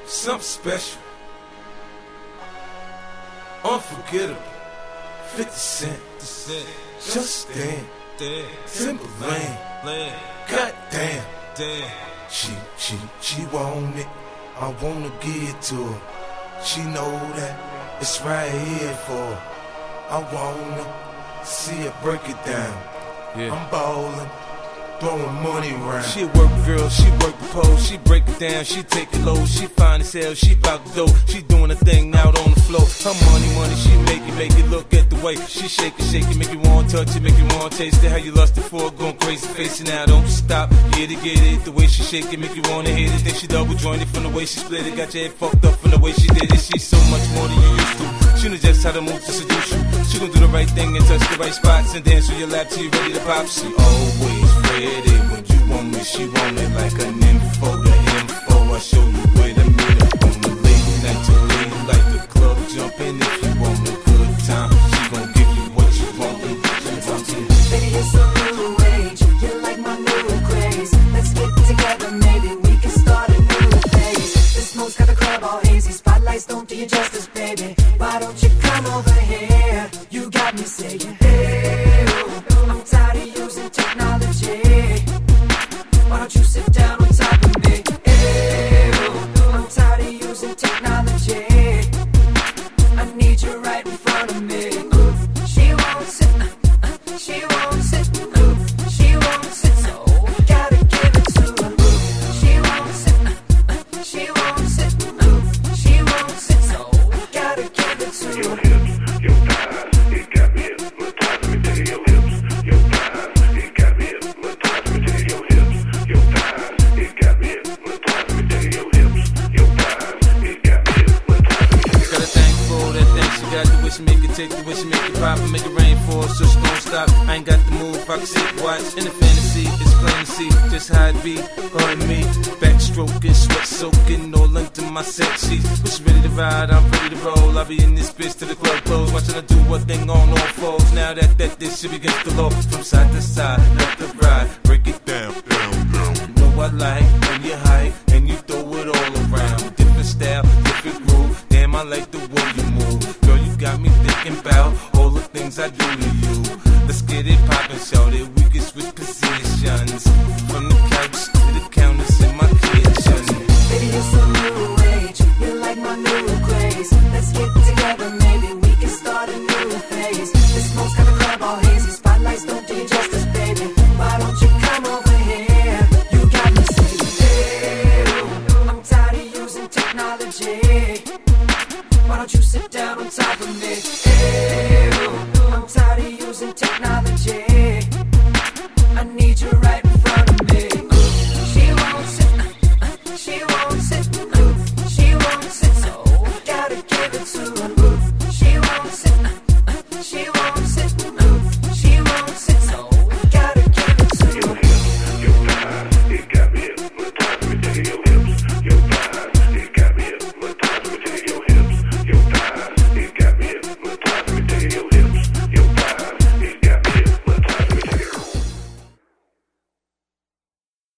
something special, unforgettable. 50 Cent, just stand, Timberland, goddamn. She want it, I wanna give it to her. She know that it's right here for her. I wanna see her break it down. I'm ballin', throwing money around. She a work girl, she work the pole, she break it down, she take it low, she fine as hell, she bout to go, she doing her thing out on the floor. Her money, she make it look at the way she shake it, make you want to touch it, make you want to taste it. How you lusted for it, going crazy, facing out, don't stop, get it. The way she shake it, make you want to hit it. Think she double jointed from the way she split it, got your head fucked up from the way she did it. She's so much more than you used to. She knows just how to move to seduce you. She gon' do the right thing and touch the right spots and dance on your lap till you ready to pop. She always ready when you want me. She want it like an info. The info I show you where to meet her on the late night till late, like the club jumping. If you want a good time, she gon' give you what you want. Baby, it's a new age. You're like my new craze. Let's get together, maybe we can start a new phase. The smoke's got the club all hazy. Spotlights don't do you justice, baby. Why don't you come over here? You got me saying, hey, oh, I'm tired of using technology. Why don't you sit down on top of me? Hey, oh, I'm tired of using technology. I need you right in front of me. She won't sit, she won't sit, she won't sit, so gotta give it to her. She won't sit, she won't sit, she won't sit, so gotta give it to her. Your hips, your thighs, it got me hypnotized. Let me tell you, your hips, your thighs, it got me hypnotized. Let me tell you, your hips, your thighs, it got me hypnotized. Let me tell you, your hips, your thighs, it got me hypnotized. Got a thing for that thing she got, the way she make it take, the way she make it pop and make it rain for us, so she don't stop. I ain't got the move, I can sit, watch. In the fantasy, it's plain to see just how it be, her and me. Backstroking, sweat soaking, all into my sex sheets. When she ready to ride, I'm ready to roll. I'll be in this bitch till the club close, watching her do what thing on all fours. Now that this shit against the law, from side to side, left to right, break it down. You know I like when you hype and you throw it all around. Different style, different groove. Damn, I like the way you move. Girl, you got me thinking about all the things I do to you. Let's get it poppin', shout it. We can switch positions from the couch to the counters in my kitchen. Baby, it's a new age. You're like my new craze. Let's get together, maybe we can start a new phase. The smoke's got the club all hazy. Spotlights don't do you justice, baby. Why don't you come over here? You got me saying, hey, oh, I'm tired of using technology. Why don't you sit down on top of me? Hey, oh, I'm tired of using